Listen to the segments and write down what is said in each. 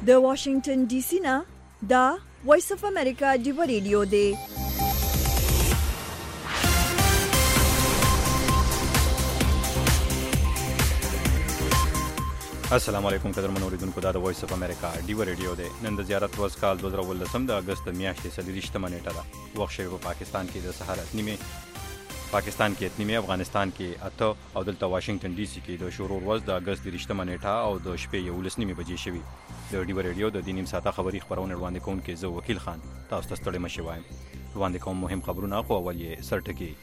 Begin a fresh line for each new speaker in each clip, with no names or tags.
د واشنگټن ډي سي نه دا وایس اف امریکا دی ریډیو دی.
السلام علیکم قدرمن اوریدونکو، دا د وایس اف امریکا دی ریډیو دی. نن د زیارت ورځ کال 2018 د اگست میاشتې 30 نیټه ده. وخت شوی په پاکستان کې د سهار اتنیمه، پاکستان کې اتنیمه، افغانستان کې اته او دلته واشنگټن ډي سي کې د شروع ورځ د اگست 30 نیټه او د شپې 11 بجې شوی. د دی ریډیو د دینیم ساته خبری خبرونه وړاندې کوونکې زه وکیل خان تاسو ته ستړي مشي وایم. وړاندې کوم مهم خبرونه، خو اول یې سرټکی.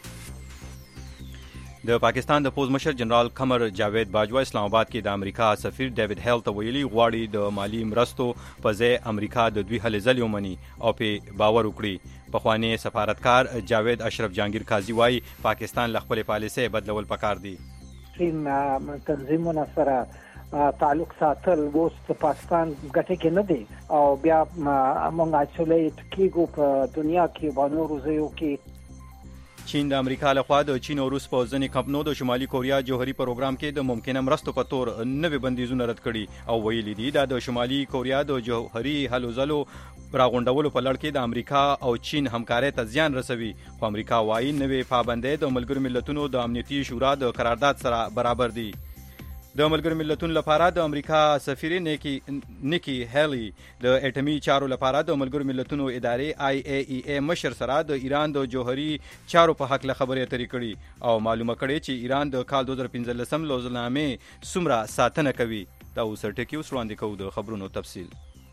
د پاکستان د پوز مشر جنرال قمر جاوید باجوا اسلام آباد کې د امریکا سفیر ډیوډ هیل ته ویلي غواړي د مالی مرستو په ځای امریکا د دوی هلې ځلې ومني او په باور وکړي. پخوانی سفارتکار جاوید اشرف جهانگیر قاضي وایي پاکستان له خپلې پالیسۍ بدلول پکار دي.
تنظیمونه سره تعلق ساتل اوس د پاکستان ګټه کې نه دی او بیا موږ اچولې کېږو په دنیا کې باندې روزيو کې.
چین د امریکا له خوا د چین او روس په ځینې کمپنیو د شمالي کوریا جوهري پروګرام کې د ممکنه مرستو په تور نوې بندیزونه رد کړي او ویلي دي دا د شمالي کوریا د جوهري هلو ځلو راغونډولو په لړ کې د امریکا او چین همکارۍ ته زیان رسوي. خو امریکا وایي نوې پابندۍ د ملګرو ملتونو د امنیتي شورا د قرارداد سره برابر دي. د ملګرو ملتونو لپاره د امریکا سفیر نیکی هیلی د اټمی چارو لپاره د ملګرو ملتونو ادارې IAEA مشر سره د ایران د جوهري چارو په حق له خبرې اترې کړي او معلومه کړي چې ایران د کال 2015 لوزنامې څومره ساتنه کوي. دا اوس ټکی اوس وړاندې کوو د خبرونو تفصیل.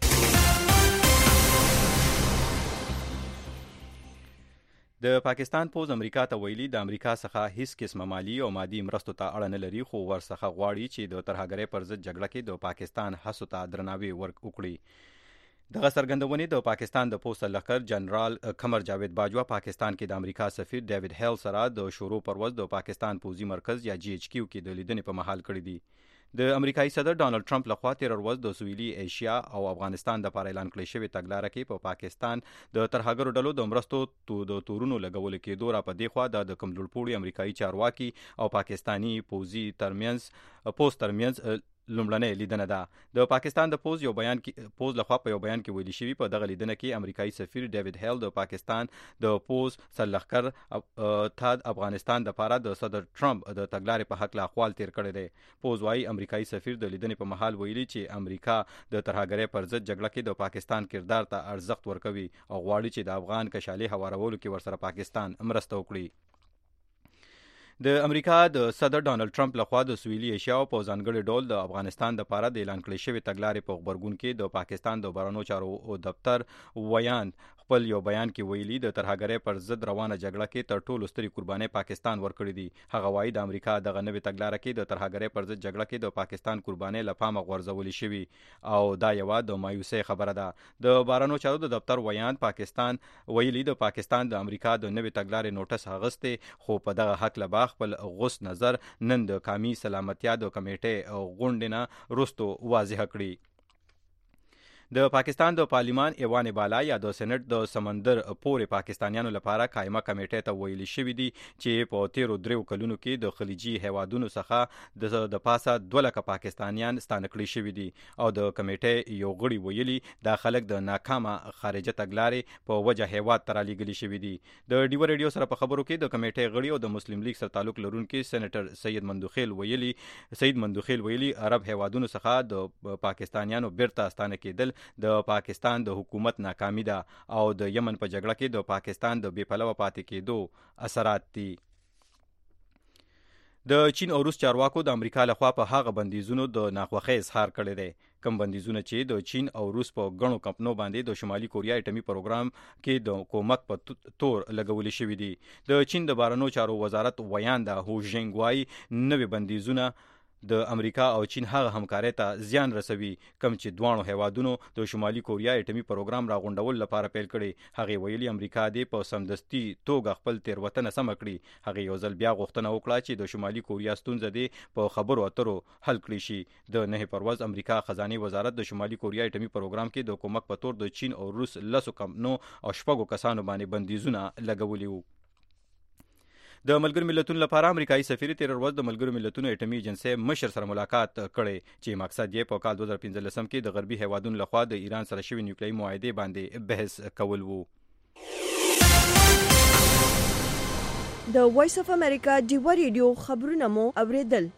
د پاکستان پوز امریکا ته ویلي د امریکا څخه هیڅ قسمه مالی او مادي مرستو ته اړه نه لري، خو ورڅخه غواړي چې د ترهګرۍ پر ضد جګړه کې د پاکستان هڅو ته درناوی وکړي. دغه څرګندونې د پاکستان د پوسټ لخر جنرال قمر جاوید باجوا پاکستان کې د امریکا سفیر ډیوډ هیل سره د شروع پر ورځ د پاکستان پوزي مرکز یا GHQ کې د لیدنې په محل کړی دي. د امریکایي صدر ډانلډ ټرمپ لخوا تیر ورځ د سویلي ایشیا او افغانستان د لپاره اعلان کړی شوی تګلاره کې په پاکستان د ترهګرو ډلو د مرستو د تورونو لګول کېدو را په دی خوا د کمزورپوړي امریکایي چارواکي او پاکستانی پوزي ترمنځ لومړنۍ لیدنه ده. د پاکستان د پوز لخوا په یو بیان کې ویلي شوی په دغه لیدنه کې امریکایي سفیر ډیوډ هیل د پاکستان د پوز سرلښکر ته افغانستان د لپاره د صدر ټرمپ د تګلارې په حق له اقوال تیر کړی دی. پوز وايي امریکایي سفیر د لیدنې په محل ویلي چې امریکا د ترهګرۍ پر ضد جګړه کې د پاکستان کردار ته ارزښت ورکوي او غواړي چې د افغان کشالي هوارولو کې ورسره پاکستان مرسته وکړي. د امریکا د صدر ډانلډ ټرمپ لخوا د سویلي ایشیا په ځانګړي ډول د افغانستان د لپاره د اعلان کړی شوی تګلارې په خبرګون کې د پاکستان د بهرنیو چارو دفتر ویاند خپل یو بیان کې ویلي د ترهګرۍ پر ضد روانه جګړه کې تر ټولو سترې قربانۍ پاکستان ورکړي دي. هغه وایي د امریکا دغه نوې تګلاره کې د ترهګرۍ پر ضد جګړه کې د پاکستان قربانۍ له پامه غورځولې شوي او دا یوه د مایوسۍ خبره ده. د بهرنیو چارو د دفتر ویاند پاکستان ویلي د پاکستان د امریکا د نوې تګلارې نوټس اخیستی، خو په دغه حق له خپل غوس نظر نن د قومي سلامتیا د کمیټې غونډې نه وروستو واضح کړي. د پاکستان د پارلیمان ایوان بالا یا د سېنات د سمندر پورې پاکستانیانو لپاره قائمه کمیټې ته ویلي شوي دي چې په تیرو 3 کلونو کې د خلیجي هیوادونو څخه د پاسه 2 لکه پاکستانیان ستانه کړي شوي دي او د کمیټې یو غړي ویلي دا خلک د ناکامه خارجه تګلارې په وجه هیواد ته رالیږلي شوي دي. د ډیو ریډیو سره په خبرو کې د کمیټې غړي او د مسلم لیگ سره تعلق لرونکي سېنیټر سید مندوخیل ویلي عرب هیوادونو څخه د پاکستانیانو بیرته ستانه کېدل د پاکستان د حکومت ناکامي ده او د یمن په جګړه کې د پاکستان د بې پلوه پاتې کېدو اثرات دي. د چین او روس چارواکو د امریکا لخوا په هغه بندیزونو د ناخوښۍ اظهار کړی دی کوم بندیزونه چې د چین او روس په ګڼو کمپنیو باندې د شمالي کوریا اټومي پروګرام کې د کومک په تور لګولې شوي دي. د چین د بهرنیو چارو وزارت ویانده هو ژینګ وایي نوې بندیزونه د امریکا او چین هغه همکارۍ ته زیان رسوي کوم چې دواړو هیوادونو د شمالي کوریا اټومي پروګرام راغونډول لپاره پیل کړي. هغې ویلي امریکا دې په سمدستي توګه خپل تېروتنه سمه کړي. هغې یو ځل بیا غوښتنه وکړه چې د شمالي کوریا ستونزه دې په خبرو اترو حل کړی شي. د 9 پر ورځ امریکا خزانه وزارت د شمالي کوریا اټومي پروګرام کې د کومک په تور د چین او روس 10 کمپنیو او 6 کسانو باندې بندیزونه لګولي وو. د ملګرو ملتونو لپاره امریکایي سفیر تیر ورځ د ملګرو ملتونو اټومي ایجنسۍ مشر سره ملاقات کړي چې مقصد یې په کال 2015 کې د غربي هیوادونو لخوا د ایران سره شوی نیوکلیري معاهدې باندې بحث کول وو.
د وایس اف امریکا ډیوا ریډیو خبرونه مو اوریدل.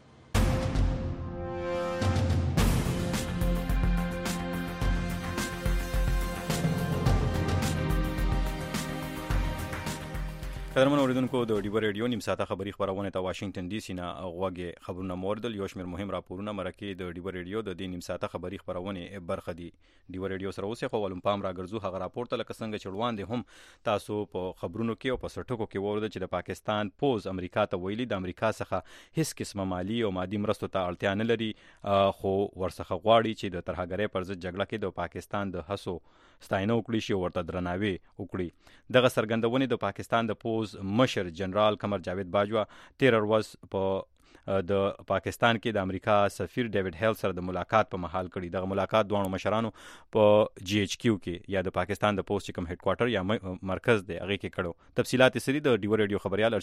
قدرمن اوریدونکو د ډیوا ریډیو نیم ساعته خبری خبرونه ته واشنگټن ډي سي نه غوږی خبرونه موردل یو شمیر مهم راپورونه مرکه د ډیوا ریډیو د دې نیم ساعته خبری خبرونه برخه دي. ډیوا ریډیو سره اوسه خو ولوم پام راګرځو هغه راپور ته لکه څنګه چړوان دي هم تاسو په خبرونو کې او په سرټکو کې ورده چې د پاکستان پوز امریکا ته ویلي د امریکا څخه هیڅ قسمه مالی او مادي مرستو ته اړتیا نه لري خو ورڅخه غواړي چې د ترهګرۍ پر ضد جګړه کې د پاکستان د هڅو ستاینه وکړي شي ورته درناوی وکړي. دغه سرګندونې د پاکستان د پوز مشر جنرال قمر جاوید باجوا تیر ورځ په د پاکستان کې د امریکا سفیر ډیوډ هیل سره د ملاقات په محل کړي. دغه ملاقات دوه مشرانو په جی ایچ کیو کې یا د پاکستان د پوز کوم هډ کوارټر یا مرکز دی هغه کې کړو. تفصيلات سری د ډیوا ریډیو خبريال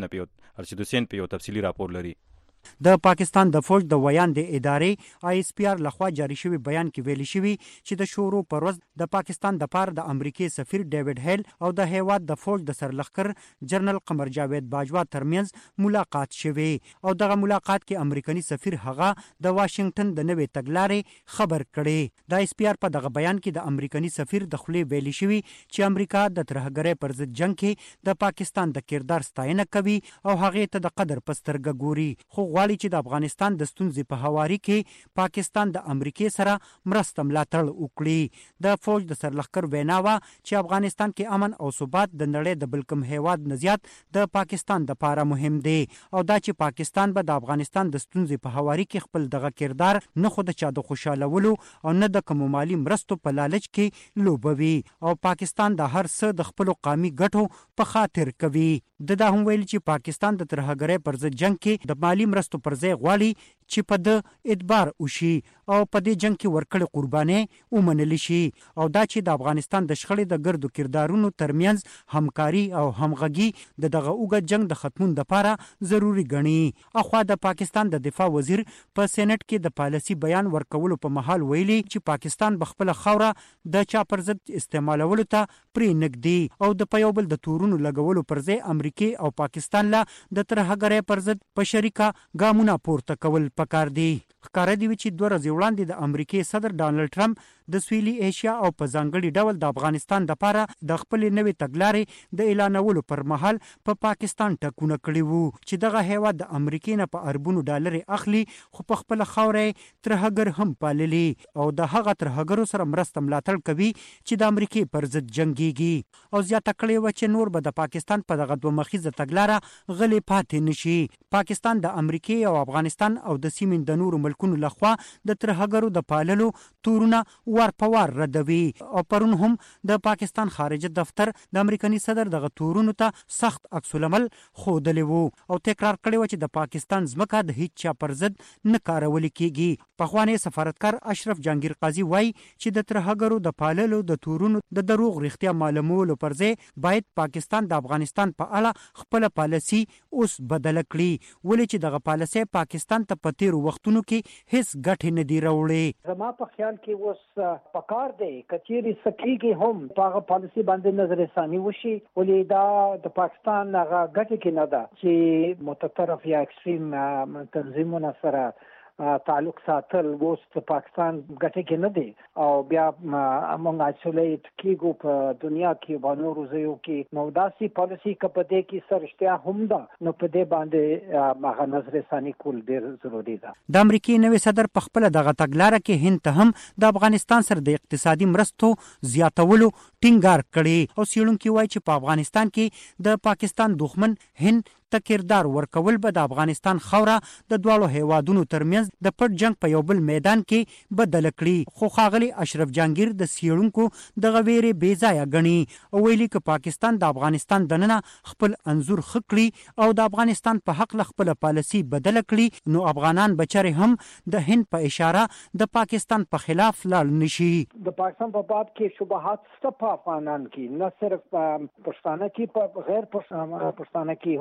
ارشد حسین په یو تفصيلي راپور لري.
د پاکستان د فوج د ویان د ادارې آی اس پی آر لخوا جاری شوی بیان کې ویل شوی چې د شورو پر ورځ د پاکستان د پاره د امریکای سفیر ډیوډ هیل او د هیواد د فوج د سرلخر جنرال قمر جاوید باجوا ترمنځ ملاقات شوی او دغه ملاقات کې امریکایي سفیر هغه د واشنگټن د نوې تګلارې خبر کړي. د آی اس پی آر په دغه بیان کې د امریکایي سفیر د خلی ویل شوی چې امریکا د ترهګرۍ پر ضد جنگ کې د پاکستان د کردار ستاینه کوي او هغه ته د قدر پسترګه ګوري خو غواړي چې د افغانستان د ستونزې په هواري کې پاکستان د امریکای سره مرسته ملاتړ وکړي. د فوج د سرلخر ویناوه چې افغانستان کې امن او ثبات د نړۍ د بلکم هیواد نزيات د پاکستان د پاره مهم دی او دا چې پاکستان به د افغانستان د ستونزې په هواري کې خپل دغه کردار نه خود چا د خوشالولو او نه د کوم مالی مرستو په لالچ کې لوبوي او پاکستان د هر څه د خپل قومي ګټو په خاطر کوي. دا هم ویل چې پاکستان د ترهګرۍ پر ضد جنگ کې د مالی مرستو پر ځای غواړي چې په د ادبار وشي او په دې جنگ کې ورکړې قرباني ومنل شي او دا چې د افغانستان د شخړې د ګردو کردارونو ترمنځ همکاري او همغږي دغه اوږد جنگ د ختمون لپاره ضروری ګڼي. اخوا د پاکستان د دفاع وزیر په سېنات کې د پالیسي بیان ورکولو په محل ویلي چې پاکستان بخپل خوره د چا پر ضد استعمالولو ته پرې نګدي او د پیوبل د تورونو لګولو پر ځای امریکای او پاکستان له د ترهګرۍ پر ضد په شریکه ګامونه پورته کول پکار دي. ښکاره دی چې 2 ورځې وړاندې د امریکای صدر ډانلډ ټرمپ د سویلي ایشیا او په ځانګړي ډول د افغانستان لپاره د خپل نوې تګلارې د اعلانولو پر مهال په پاکستان ټکونه کړي وو چې دغه هیواد د امریکای نه په اربونو ډالر اخلي خو په خپل خوره ترهګر هم پاللي او د هغه ترهګرو سره مرسته ملاتړ کوي چې د امریکای پر ضد جنگيږي او زیاته کړي و چې نور به د پاکستان په دغه دوه مخیزه تګلاره غلي پاتې نشي. پاکستان د امریکای او افغانستان او د سیمې د نورو ملکونو لخوا د ترهګرو د پاللو تورونه ور په ور ردوي او پرون هم د پاکستان خارجه دفتر د امریکایي صدر دغه تورونو ته سخت عکس العمل خودلی وو او تکرار کړی و چې د پاکستان ځمکه د هیڅ چا پر ضد نه کارول کیږي. پخوانی سفارتکار اشرف جهانگیر قاضي وایي چې د ترهګرو د پاللو د تورونو د دروغ رښتیا معلومولو پر ځای باید پاکستان د افغانستان په اړه خپل پالیسي اوس بدل کړي ولې چې دغه پالیسي پاکستان ته په تیر وختونو کې هیڅ ګټه نه دی راوړې.
زما په خیال کې اوس پکار دی کچيري سکیږي هم په پالیسي باندې نظر ثاني وشي ولې دا د پاکستان هغه ګټه کې نه ده چې متطرف یا اکستریم تنظیمونه سره تعلق ساتل اوس په پاکستان ګټه کې نه دی او بیا موږ اصليت کېږو په دنیا کې باندې روزيو کې نو داسي پالیسي کپدې کې سرشتیا هم ده نو په دې باندې هغه نظر ثاني کول ډیر ضروری ده.
د امریکای نوې صدر په خپل دغه تګلارې کې هند ته هم د افغانستان سره د اقتصادي مرستو زیاتولو ټینګار کړي او سیړونکو وایي چې په افغانستان کې د پاکستان دښمن هند تکردار ورکول به د افغانستان خوره د دوالو هیوادونو ترمنځ د پټ جنگ په یو بل میدان کې بدل کړي خو ښاغلي اشرف جهانگیر د سیړونکو د غویری بې ځای غني او ویلي چې پاکستان د افغانستان دننه خپل انزور خکړي او د افغانستان په حق خپل پالیسي بدل کړي نو افغانان بچره هم د هند په اشاره د پاکستان په خلاف لاړ نشي.
د پاکستان په باب کې شبهات ست په افغانان کې نه صرف پښتانه کې په غیر پښتانه کې هم دا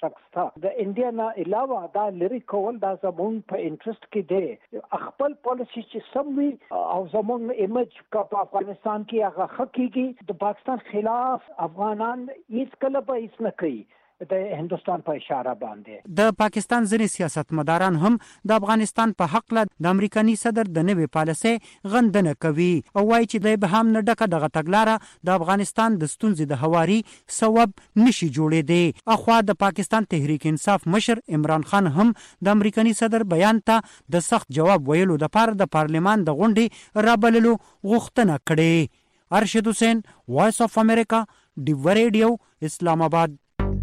شک ستا. د انډیا نه علاوه دا لري کول دا زموږ په انټرست کې دی. خپل پالیسی چې سم وي او زموږ ایمیج په افغانستان کې هغه حقيقي د پاکستان خلاف افغانان هیڅ کله به هیڅ نه کوي د هندستان په اشاره باندې.
د پاکستان ځینې سیاستمداران هم د افغانستان په حق له د امریکایي صدر د نوې پالیسۍ غندنه کوي او وایي چې د ابهام نه ډکه دغه تګلاره د افغانستان د ستونزې د هواري سبب نشي جوړېدی. اخوا د پاکستان تحریک انصاف مشر عمران خان هم د امریکایي صدر بیان ته د سخت جواب ویلو لپاره د پارلمان د غونډې رابللو غوښتنه کړې. ارشد حسین، وایس اف امریکا، ډیو ریډیو، اسلام آباد.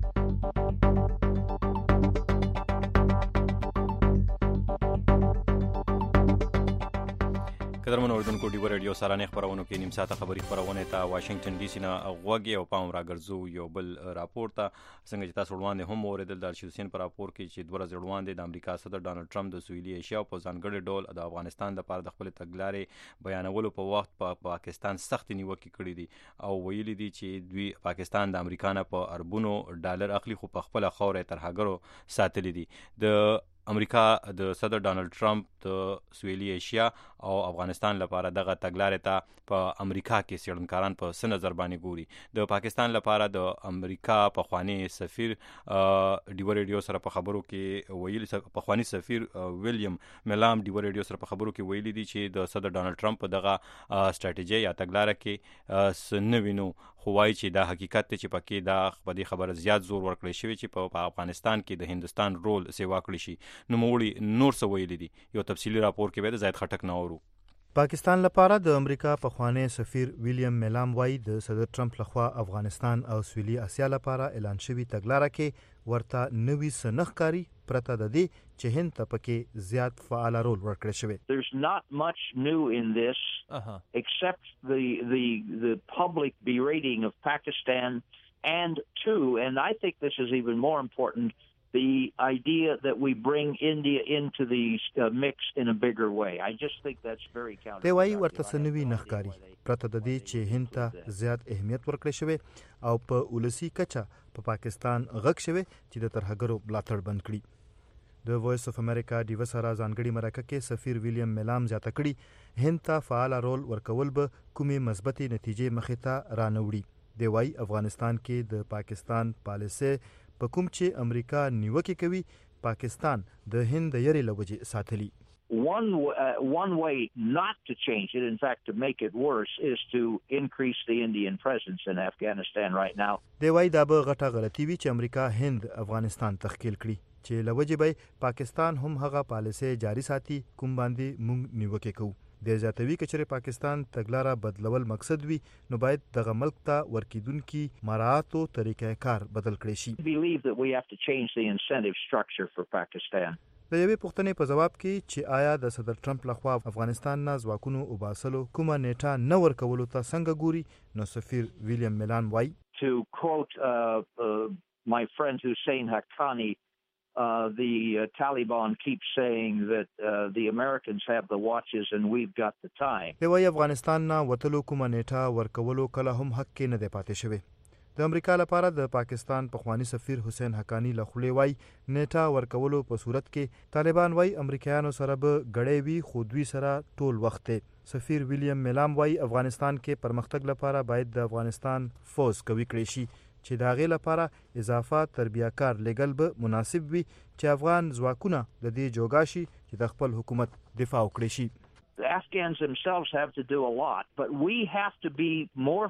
قدرمن اوردونکو ډیو ریډیو سارانه خبرونو کې نیم ساعته خبری خبرونه ته واشنگټن ډي سي نه غوږی او پام راګرځو یو بل راپور ته څنګه چې تاسو وړاندې هم اوریدل د ارشد حسین پر راپور کې چې 2000 وړاندې د امریکا صدر ډانلډ ټرمپ د سویلي ایشیا په ځانګړي ډول د افغانستان لپاره د خپل تګلارې بیانولو په وخت په پاکستان سخت نیوکه کړې دي او ویلي دي چې دوی پاکستان د امریکا نه په اربونو ډالر اخلي خو په خپل خوره ترهګرو ساتلي دي. د امریکا د صدر ډانلډ ټرمپ د سویلي ایشیا او افغانستان لپاره دغه تګلارې ته په امریکا کې څېړنکاران په څه نظر باندې ګوري. د پاکستان لپاره د امریکا پخوانی سفیر ډیو ریډیو سره په خبرو کې ویلي، پخوانی سفیر ویلیام ملام ډیو ریډیو سره په خبرو کې ویلي دي چې د صدر ډانلډ ټرمپ په دغه سټریټیجي یا تګلارې کې څه نه وینو، خو وایي چې دا حقیقت دی چې پکې دا په دې خبره زیات زور ورکړی شوی چې په افغانستان کې د هندستان رول سیوا کړی شي. نوموړي نور څه ویلي دي، یو تفصیلي راپور کې به د زید خټک نه اورو.
پاکستان لپاره د امریکا پخوانی سفیر ویلیام ملام وایي د صدر ټرمپ لخوا افغانستان او سویلي اسیا لپاره اعلان شوی تګلاره کې ورته نوې سنخکاری پرته د دې چې هند ته پکې زیات فعال رول ورکړی شوی.
There's not much new in this except the public berating of Pakistan and I think this is even more important, the idea that we bring India into the mix in a bigger way. I just think that's very counterproductive.
دی وایي ورته سنوي نخکاری پرته د دې چې هند ته زیات اهمیت ورکړی شوی او په ولسی کچه په پاکستان غږ شوی چې د ترهګرو ملاتړ بند کړي. د وایس اف امریکا ډیو سره ځانګړي مرکه کې سفیر ویلیام ملام زیاته کړي هند ته فعال رول ورکول به کومې مثبتې نتیجې مخې ته رانوړي. دی وایي افغانستان کې د پاکستان پالیسي په کوم چې امریکا نیوکه کوي پاکستان د هند د یری لوجې ساتلی.
One way not to change it, in fact to make it worse, is to increase the Indian presence in Afghanistan right now.
دی وایي دا به غټه غلطي وي چې امریکا هند افغانستان تخکیل کړي چې لوجې به پاکستان هم هغه پالیسي جاری ساتي کوم باندې مونږ نیوکه کوو. د زیاتوي کچره پاکستان تګلاره بدلول مقصد وي نو باید دغه ملک ته ورکیدونکي مراعاتو طریقې کار بدل کړي شي.
Believe that we have to change the incentive structure for Pakistan.
د یوې پوښتنې په جواب کې چې آیا د صدر ټرمپ لخوا افغانستان نه ځواکونو وباسلو کومه نیټه نه ورکولو ته څنګه ګوري، نو سفیر ویلیام ملان وایي
To quote my friend Hussein Haqqani, the Taliban keeps saying that the Americans have the watches and we've got the time.
دی وایي افغانستان نه وتلو کومه نیټه ورکولو کله هم حق کې نه دی پاتې شوی. د امریکا لپاره د پاکستان پخوانی سفیر حسین حقانی لخوا وایي نیټه ورکولو په صورت کې طالبان وایي امریکایانو سره به غړې وي خو دوی سره ټول وخت دی. سفیر ویلیام ملام وایي افغانستان کې پرمختګ لپاره باید د افغانستان فوز قوي کړی شي چې د هغې لپاره اضافه تربیه‌کار لګل به مناسب وي چې افغان ځواکونه د دې جوګا شي چې د خپل حکومت دفاع وکړي شي.
The Afghans themselves have to do a lot, but we have to be more.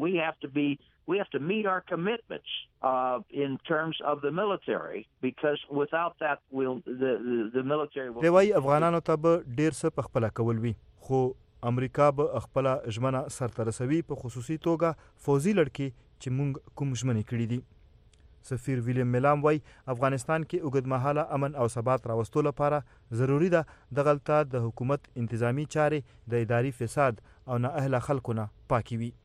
We have to meet our commitments in terms of the military, because without that, the military will.
دی وایي افغانانو ته به ډیر څه په خپله کول وي خو امریکا به خپله ژمنه سرته رسوي په خصوصي توګه فوزي لړکې چې مونږ کوم ژمنې کړي دي. سفیر ویلیام ملام وایي افغانستان کې اوږدمهاله امن او ثبات راوستو لپاره ضروری ده دغلته د حکومت انتظامی چارې د اداري فساد او نااهله خلکو نه پاکي وي.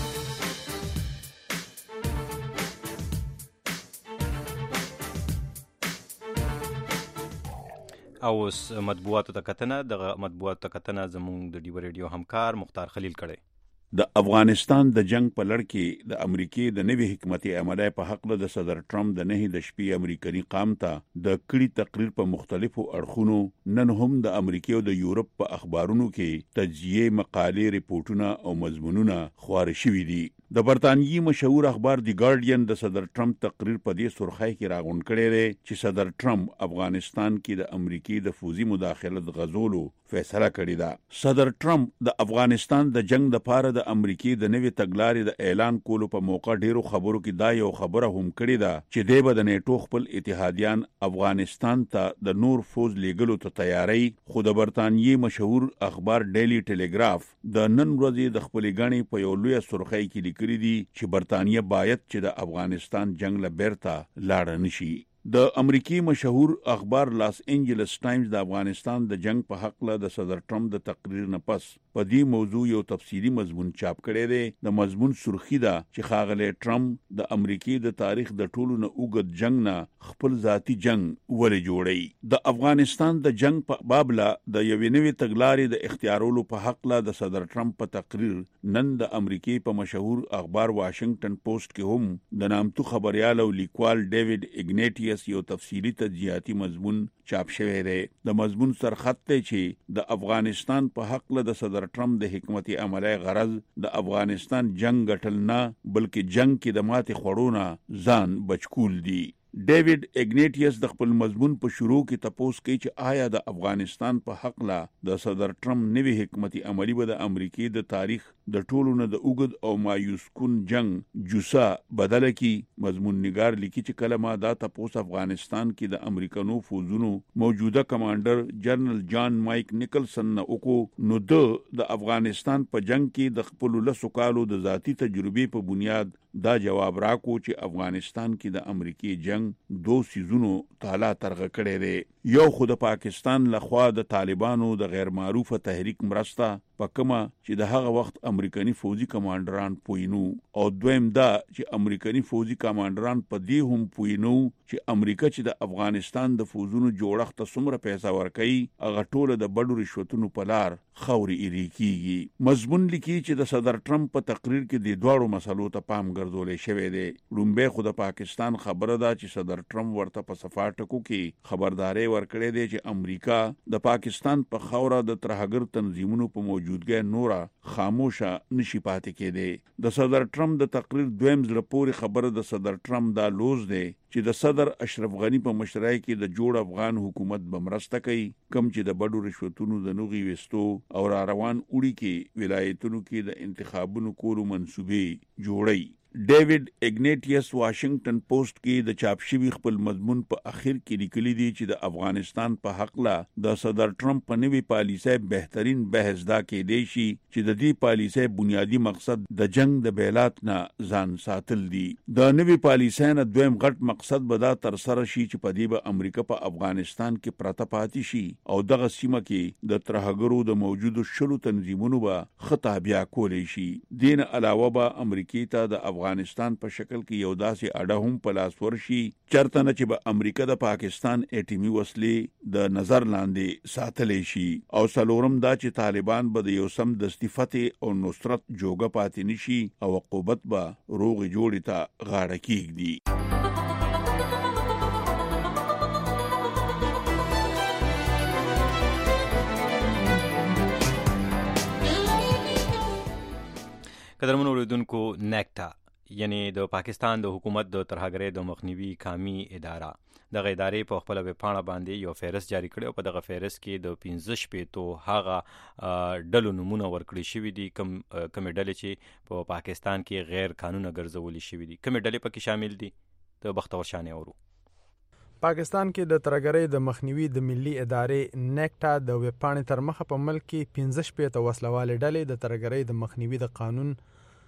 او مطبوعاتو ته کتنه، دغه مطبوعاتو ته کتنه زموږ د ډیو ریډیو همکار مختار خلیل کړی.
د افغانستان د جنگ په لړ کې د امریکای د نوي حکمت عملی په حق له د صدر ټرمپ د 9 د شپې امریکایي قام ته د کړي تقریر په مختلفو اړخونو نن هم د امریکای او د یورپ په اخبارونو کې تجزیه مقالې ریپورتونه او مضمونونه خپاره شوي دي. د برتانیي مشهور اخبار دی ګارډین د صدر ټرمپ تقریر په دې سرخی کې راغونډ کړی دی چې صدر ټرمپ افغانستان کې د امریکای د فوزي مداخلت غزولو فیصله کړې ده. صدر ټرمپ د افغانستان د جنگ د پاره د امریکای د نوي تګلارې د اعلان کولو په موقع ډیرو خبرو کې دا یو خبره هم کړې ده چې دی به د نیټو خپل اتحادیان افغانستان ته د نور فوز لیږلو ته تیاری. خو د برتانیي مشهور اخبار ډیلی ټیلیګراف د نن ورځې د خپلې غني په یو لوی سرخی کې لیکلي دي چې برتانیه باید چې د افغانستان جنگ له بیرته لاړ نشي. د امریکای مشهور اخبار لاس انجلس ټایمز د افغانستان د جنگ په حق له د صدر ټرمپ د تقریر نه پس په دې موضوع یو تفصیلی مضمون چاپ کړی دی. د مضمون سرخی ده چې ښاغلی ټرمپ د امریکای د تاریخ د ټولو نه اوږد جنگ نه خپل ذاتی جنگ ولې جوړي. د افغانستان د جنگ په باب له د یوې نوې تګلارې د اختیارولو په حق له د صدر ټرمپ په تقریر نن د امریکای په مشهور اخبار واشنگټن پوسټ کې هم د نامتو خبريال او لیکوال ډیوډ اګنیټیس یو تفصیلی تجزیاتی مضمون چاپ شوی دی. د مضمون سرخط ته چې د افغانستان په حق له د صدر ټرمپ د حکمت عملی غرض د افغانستان جنگ ګټل نه بلکې جنگ کې د ماتې خوړونه ځان بچکول دي. ډیوډ اګنیټیس د خپل مضمون په شروع کې تپوس کوي چې آیا د افغانستان په حق لا د صدر ټرمپ نوي حکمت عملی به د امریکای د تاریخ د ټولو نه د اوږد او مایوس کن جنگ جوسا بدل کی. مضمون نگار لیکي چې کله ما دا تپوس افغانستان کې د امریکانو فوزونو موجوده کمانډر جنرال جان مایک نیکلسن نه وکړو نو د افغانستان په جنگ کې د خپل لسو کالو د ذاتی تجربې په بنیاد دا جواب راکو چې افغانستان کې د امریکای جنگ دو سیزونو تعالی ترغه کړي دي. یو خو د پاکستان لخوا د طالبانو د غیر معروفه تحریک مرسته په کومه چې د هغه وخت امریکایي فوزي کمانډران پوینو او دویم دا چې امریکایي فوزي کمانډران په دې هم پوینو چې امریکا چې د افغانستان د فوزونو جوړښت ته څومره پیسې ورکړي هغه ټول د بډو رشوتونو په لار خوري ایری کیږي. مضمون لیکي چې د صدر ټرمپ په تقریر کې د دوړو مسلو ته پام ګرځولې شوی دی. لومبه خو د پاکستان خبره ده چې صدر ټرمپ ورته په صفاټکو کې خبرداري ورکړې ده چې امریکا د پاکستان په خوره د ترهګر تنظیمونو په موجودګۍ نورا خاموشه نشي پاتې کېده. د صدر ټرمپ د تقریر دویم زړه پورې خبره د صدر ټرمپ دا لوز دی چې د صدر اشرف غنی په مشرۍ کې د جوړ افغان حکومت بمرسته کوي کم چې د بډو رشوتونو د نوغي وستو او روان اوړي کې ولایتونو کې د انتخابونو کولو منسوبې جوړي. ډیوډ اګنیټیس واشنگټن پوسټ کې د چاپ شوی خپل مضمون په اخر کې لیکلي دي چې د افغانستان په حق لا د صدر ټرمپ په نوي پالیسۍ بهترین بحث دا کې دی چې د دې پالیسۍ بنیادی مقصد د جنگ د بیلات نه ځان ساتل دي. د نوي پالیسۍ نه دویم غټ مقصد به دا تر سره شي چې په دې به امریکا په افغانستان کې پرته پاتې شي او دغه سیمه کې د ترهګرو د موجودو شلو تنظیمونو به خطا بیا کولی شي. دین علاوه به امریکای ته د افغانستان په شکل کې یو داسې اډه هم په لاس ورشي چرته نه چې به امریکا د پاکستان اټیمي وسلې د نظر لاندې ساتلې شي او څلورم دا چې طالبان به د یو سم دستي فتح او نصرت جوګه پاتې نشي او عقوبت به روغ جوړې ته غاړه کېږدي.
قدرمنو اوریدونکو نیکټا یعنی د پاکستان د حکومت د ترهګرۍ د مخنیوي قومي اداره دغه ادارې په خپل ویبپاڼه باندې یو فهرست جاری کړی او په دغه فهرست کې د 15 شپېتو هغه ډلو نمونه ورکړي شوي دي کومې ډلې چې په پاکستان کې غیر قانونه ګرځولې شوي دي. کومې ډلې پکې شامل دي د بختور شانې اورو.
پاکستان کې د ترهګرۍ د مخنیوي د ملي ادارې نیکټا د ویبپاڼې تر مخه په ملک کې 15 شپېته وسلوالې ډلې د ترهګرۍ د مخنیوي د قانون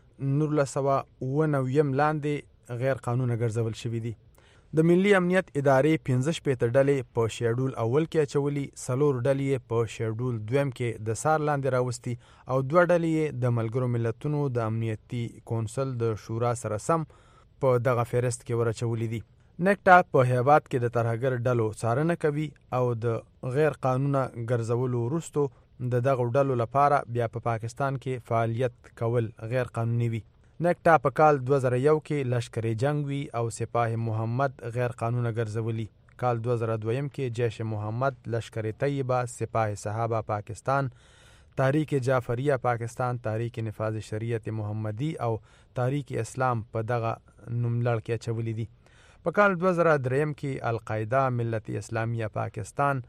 1999 لاندې غیر قانونه ګرځول شوي دي. د ملي امنیت ادارې 15 شپېته ډلې په شیډول اول کې اچولي، 4 ډلې په شیډول دویم کې د سار لاندې راوستي او 2 ډلې د ملګرو ملتونو د امنیتي کونسل د شورا سره سم په دغه فهرست کې ورچولي دي. نیکټا په هیواد کې د ترهګر ډلو څارنه کوي او د غیر قانونه ګرځولو وروسته د دغه ډلو لپاره بیا په پاکستان کې فعالیت کول غیر قانوني وي. نیکټا په کال 2001 کې لشکر جنگ وی او سپاه محمد غیر قانونه ګرځولي. کال 2002 کې جیش محمد، لشکر طیبه، سپاه صحابه پاکستان، تحریک جعفریه پاکستان، تحریک نفاذ شریعت محمدی او تحریک اسلام په دغه نوملړ کې اچولي دي. په کال 2003 کې القاعده ملت اسلامیه پاکستان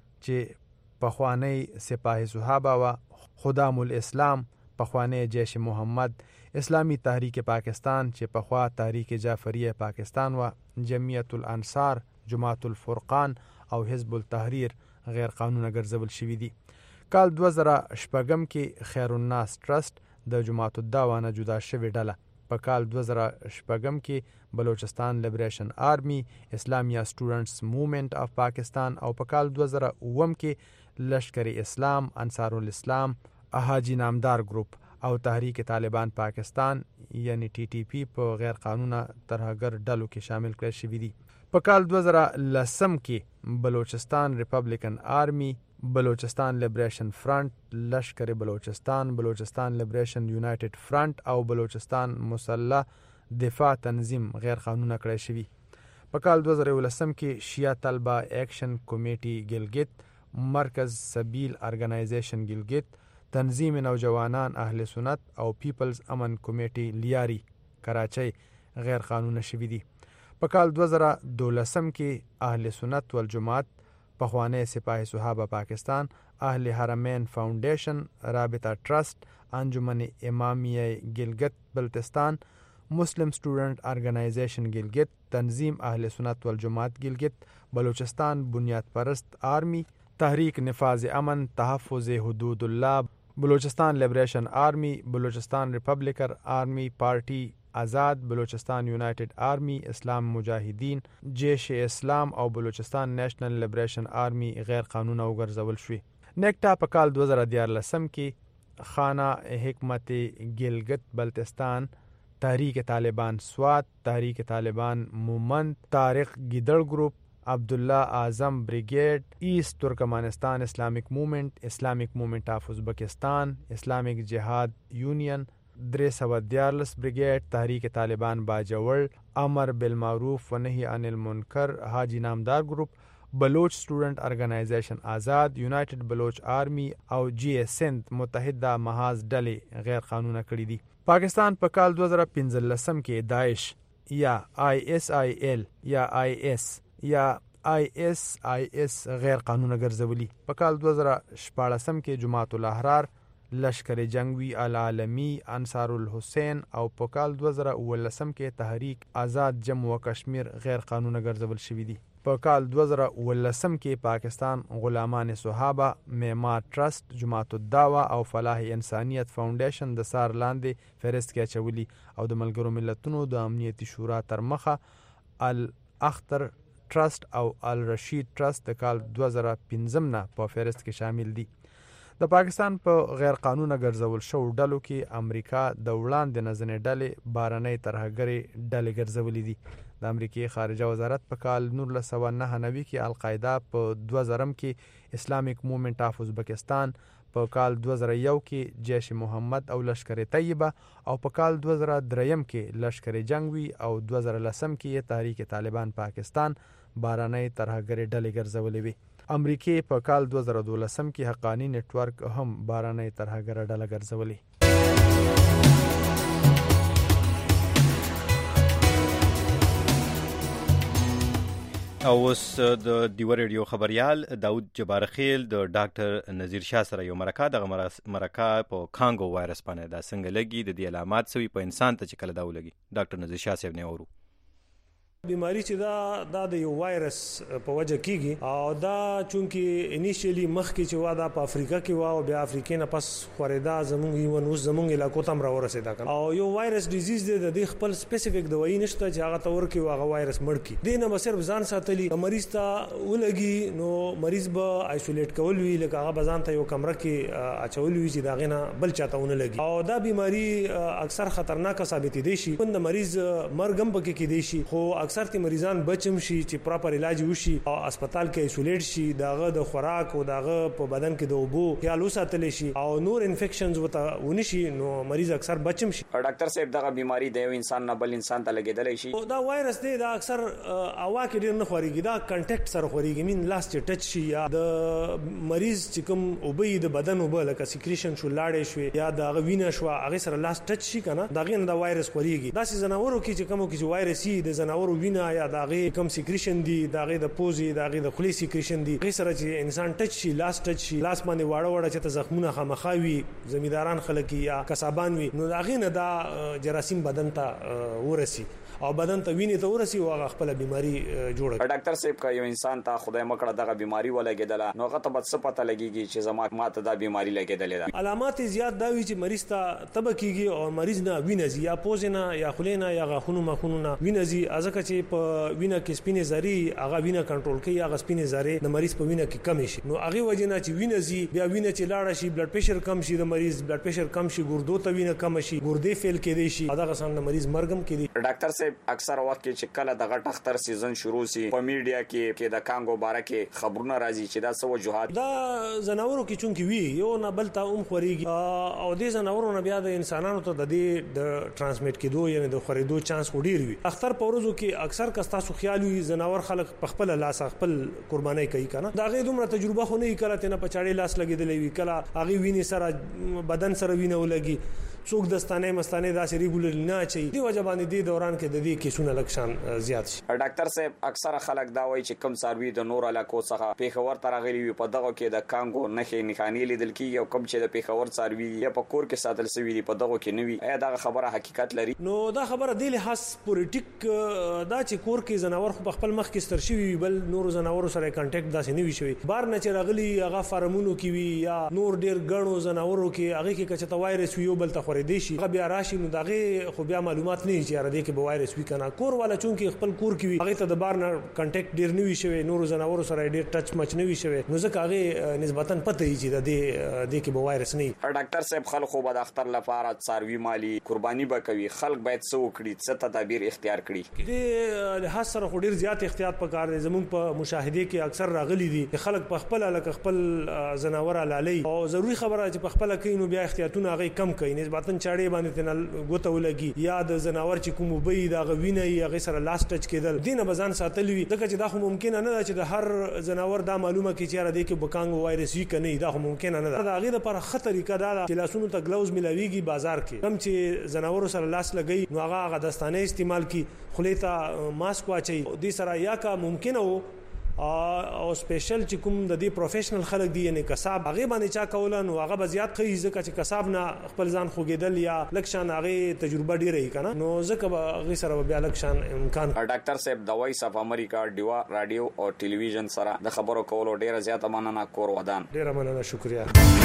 چې پخوانی سپاه صحابه و خدام الاسلام، پخوانی جیش محمد، اسلامی تحریک پاکستان چې پخوا تحریک جعفریه پاکستان و جمعیت الانصار، جماعت الفرقان او حزب التحریر غیر قانونه ګرځول شوي دي. کال 2006 کې خیر الناس ټرست د جماعت الدعوه نه جدا شوې ډله. په کال 2006 کې بلوچستان لیبریشن آرمی، اسلامیہ سټوډنټس موومنٹ اف پاکستان او په کال 2009 کې لشکر اسلام، انصار الاسلام، حاجی نامدار گروپ او تحریک طالبان پاکستان یعنی TTP په غیر قانونه ترهګر ډلو کې شامل کړل شوي دي. په کال 2010 کې بلوچستان ریپبلیکن آرمی، بلوچستان لیبریشن فرنٹ، لشکر بلوچستان، بلوچستان لیبریشن یونایټډ فرنٹ او بلوچستان مسلح دفاع تنظیم غیر قانونه کړی شوي. په کال 2011 کې شیعه طلبه ایکشن کمیټي ګلګت، مرکز سبیل ارګنایزیشن ګلګت، تنظیم نوجوانان اهل سنت او پیپلز امن کمیټي لیاری کراچۍ غیر قانونه شوي دي. په کال 2012 کې اهل سنت والجماعت، پخوانی سپاه صحابه پاکستان، اهل حرمین فاونډیشن، رابطه ټرست، انجمن امامیه ګلګت بلتستان، مسلم سټوډنټ ارګنایزیشن ګلګت، تنظیم اهل سنت والجماعت ګلګت، بلوچستان بنیاد پرست آرمی، تحریک نفاذ امن، تحفظ حدود الله، بلوچستان لیبریشن آرمی، بلوچستان ریپبلیکن آرمی پارٹی آزاد، بلوچستان یونایټډ آرمی، اسلام مجاهدین، جیش اسلام او بلوچستان نیشنل لیبریشن آرمی غیر قانونه وګرځول شوي. نیکټا په کال 2014 کې خانه حکمت ګلګت بلتستان، تحریک طالبان سوات، تحریک طالبان مومند، طارق گیدړ گروپ، عبدالله اعظم بریگیڈ، ایسٹ ترکمانستان اسلامک موومنٹ آف ازبکستان، اسلامک جہاد یونین، 314 بریگیڈ، تحریک طالبان باجوړ، امر بالمعروف و نهی عن المنکر، حاجی نامدار گروپ، بلوچ سټوډنټ ارګنایزیشن آزاد، یونایټډ بلوچ آرمی او سند متحده محاذ ډلې غیر قانونه کړي دي. پاکستان په کال 2015 کې داعش یا ISIL یا IS یا ISIS غیر قانونه ګرځولي. په کال 2014 کې جماعت الاحرار، لشکر جنگوی العالمی، انصار الحسین او په کال 2019 کې تحریک آزاد جموں و کشمیر غیر قانونه ګرځول شوي دي. په کال 2019 کې پاکستان غلامان صحابه، معمار ټرست، جماعت الدعوه او فلاح انسانیت فاونډیشن د سار لاندې فهرست کې اچولي او د ملګرو ملتونو د امنیتي شورا تر مخه الاختر ټرست او الرشید ټرست د کال 2015 نه په فهرست کې شامل دي. د پاکستان په غیر قانونه ګرځول شو ډلو کې امریکا د وړاندې نظنې ډلې بارنۍ ترهګرې ډلې ګرځولې دي. د امریکای خارجه وزارت په کال 1999 کې القاعده، په 2000 کې اسلامیک موومنٹ اف ازبکستان، په کال 2001 کې جیش محمد او لشکر طیبه او په کال 2003 کې لشکر جنگوی او 2010 کې تحریک طالبان پاکستان بارنۍ ترهګرې ډلې ګرځولې وي. امریکای په کال 2012 کې حقانی نیټ ورک هم بارنۍ ترهګره ډله ګرځولې.
او اوس د دیو ریډیو خبريال داود جبارخیل د ډاکټر نذیر شاه سره یو مرکه په کانګو وایرس باندې دا څنګه لګي، د دې علامات سوي په انسان ته چې کله دا ولګي. ډاکټر نذیر شاه صاحب نه اورو
بیماری چې دا د یو وایرس په وجه کیږي او دا چونکی انیشلی مخکې چې واده په افریقا کې وا او بیا افریقا نه پس خوريدا زمونږ علاقو ته را ورسېدا او یو وایرس ډیزیز دی د خپل سپیسیفیک دوايي نشته چې هغه تور کې واغه وایرس مړ کی دینه به صرف ځان ساتلی مریض ته ولګي نو مریض به آیسولیټ کول وی لکه هغه بزان ته یو کمره کې اچول وی چې دا غنه بل چاته ونه لګي او دا بیماری اکثر خطرناک ثابت دي شي د مریض مرګ هم پکې کې دي شي خو اکثر تی مریضان بچم شي چې پراپر علاج وشي او هسپتال کې ایسولیټ شي داغه د خوراک او داغه په بدن کې د اوبو خیال وساتل شي او نور انفیکشنز وته ونشي نو مریض اکثر بچم شي.
ډاکټر صاحب دغه بیماری د یو انسان نه بل انسان ته لګیدلی شي.
دا وایرس دی دا اکثر هوا کې ډیر نه خوريږي دا کنټیکټ سره خوريږي مين لاس چې ټچ شي یا د مریض چې کوم اوبې د بدن اوبه لکه سیکریشن شو لاړې شو یا د وینه شو هغه سره لاس ټچ شي کنه دا غین دا وایرس خوريږي. دا چې زناورو کې چې کوم کې وایرس یي د زناورو وینه یا دا غي کوم سیکریشن دی دا غي د پوزي دا غي د خلی سیکریشن دی غي سره چې انسان ټچ شي لاس ټچ شي لاس باندې واړه واړه چې زخمونه خامخاوي زمیداران خلک یا کسبان وي نو دا غینه دا جراثیم بدن ته ورسي او بدن ته ویني ته ورسي او خپل بیماری جوړه.
ډاکټر صاحب کا یو انسان ته خدای مکړه دغه بیماری ولګیدله نو هغه ته بد څه پته لګیږي چې ماته دا بیماری لګیدلې ده.
علامات زیات دا وی چې مریض ته تب کیږي او مریض نه وینځي یا پوزنه یا خلینا یا غاخونو مخونو وینځي ازکه چې په وینه کې سپینې زری هغه وینه کنټرول کوي هغه سپینې زری د مریض په وینه کې کم شي نو هغه وجنه چې وینځي بیا وینه چې لاړه شي بلډ پریشر کم شي د مریض بلډ پریشر کم شي ګردو ته وینه کم شي ګردې فیل کېدي شي دا غسان د مریض مرګم کېدي.
ډاکټر صاحب اکثر وخت چې کله د غټ اختر سیزن شروع شي په میډیا کې د کانګو باره کې خبرونه راځي چې دا څه وجوهات
دا زناورو کې چونکی وی یو نه بل ته خوريږي او د زناورو نه بیا د انسانانو ته د ترانسمیټ کېدو یعنی د خورېدو چانس وړي وي. اختر په ورځو کې اکثر کستا سو خیال وي زناور خلک په خپل لاس خپل قرباني کوي کنه دا غي دومره تجربه خو نه کړه ته نه پچاړي لاس لګیدلې وی کله هغه ویني سره بدن سره وینه ولګي څوک دستانه مستانه داسې ریګولر نه چي دی وجبانی دی دوران کې د دې کیسونه لکشان زیات شي.
ډاکټر صاحب اکثر خلک دا وایي چې کم ساروی د نور علاقو څخه پیښور ته راغلي وي په دغه کې د کانګو نښې نښانې لیدل کیږي او کم چې د پیښور ساروی یا په کور کې ساتل شوی دی په دغه کې نوي ایا دا خبره حقیقت لري؟
نو دا خبره دی له خاص پولیټیک دا چې کور کې زناور خو خپل مخ کې ستر شوی بل نور زناور سره کانټیکټ داسې نه وي شوی بار نه چې راغلي هغه فارمونو کې وي یا نور ډیر غنو زناورو کې هغه کې کچته وایرس وي بل ته خورېدي شي هغه بیا راشي نو دغه خو بیا معلومات نه چې را دي کې به وایرس وي کنه کور والا چونکی خپل کور کې وي هغه ته د بار نه کانټیکټ ډیر نه وي شوی نور زناور سره ډیر ټچ مچ نه وي شوی نو ځکه هغه نسبتا پته یي چې د دې کې به وایرس نه.
ډاکټر صاحب خلکو به د اختر لپاره څاروي مالی قرباني وکوي خلک باید څه وکړي څه تدابیر اختیار کړي؟
د لحاظ سره خو ډیر زیات احتیاط پکار دی زموږ په مشاهده کې اکثر راغلي دي خلک په خپل لکه خپل زناور علالي او ضروری خبره چې په خپل کې نو بیا احتیاطونه هغه کم کوي نسبتا چاړي باندې تنل ګوته ولګي یا د زناور چې کوم وبې دا غوینه هغه سره لاس ټچ کېدل دینه بزان ساتل وي ځکه چې دا خو ممکن نه ده چې د هر زناور دا معلومه کې چې را دي کې بکانګ وایرس وی کني دا خو ممکن نه ده دا غي لپاره خطر طریقه دا چې لاسونو ته ګلوز ملاويږي بازار کې کم چې زناور سره لاس لګي نو هغه دستانه استعمال کی خلیتا ماسک واچي دې سره یا کا ممکن او سپیشل چې کوم د دې پروفیشنل خلک دی یعنی کسب هغه باندې چا کولن او هغه بزیات خي ځکه چې کسب نه خپل ځان خوګیدل یا لکشان هغه تجربه ډیره ای کنه نو ځکه هغه سره بیا لکشان امکان.
ډاکټر صاحب د وایس اف امریکا ډیوا رادیو او ټلویزیون سره د خبرو کولو ډیره زیاته مننه کور ودان.
ډیره مننه شکریا.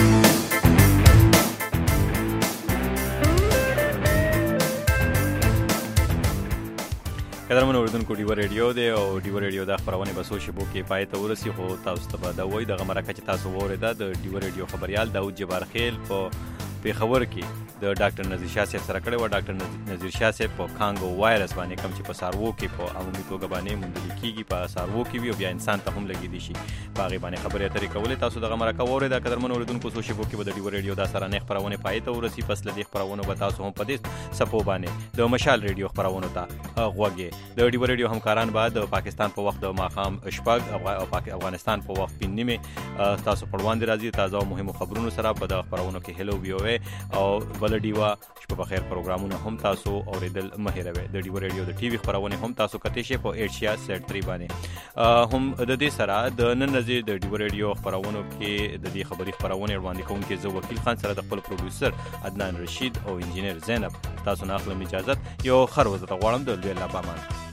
قدرمن اوریدونکو ډیو ریډیو دی او ډیو ریډیو د خبرونه بسو شبو کې پای ته ورسی خو تاسو ته به دا وای د غمرکه چې تاسو وریدا د ډیو ریډیو خبريال داود جبار خیل په خبر کې د ډاکټر نذیر شاه صاحب سره کړي و ډاکټر نذیر شاه صاحب په کانګو وایرس باندې کوم چې په سارو کې په عمومي توګه باندې مونږ کېږي په سارو کې وی او بیا انسان ته هم لګي دي شي باغې باندې خبرې اترې کولې تاسو دغه مرکه وریدا قدرمن اوریدونکو سو شبو کې د ډیو ریډیو دا سره نه خبرونه پای ته ورسی پس لدی خبرونه به تاسو هم په دې سپو باندې د مشال ریډیو خبرونه ته غوږی د ډیو ریډیو همکاران بعد د پاکستان په وخت د ماخام شپږ او افغانستان په وخت 5 نیمه تاسو پروان دي راځي تازه او مهمو خبرونو سره په د خبرونو کې هلو وی او بل ډیوا شپه په خیر پروګرامونه هم تاسو اوریدل مهیروي د ډیو ریډیو د ټي وي خبرونه هم تاسو کته شي په ایشیا سیټ 3 باندې هم د دې سره د نن نظر د ډیو ریډیو خبرونه کې د دې خبري خبرونه وړاندې کوونکي زه وکیل خان سره د خپل پروډوسر عدنان رشید او انجینر زینب تاسو نه اخلم اجازه یو خروزه غواړم د لوی الله پامان.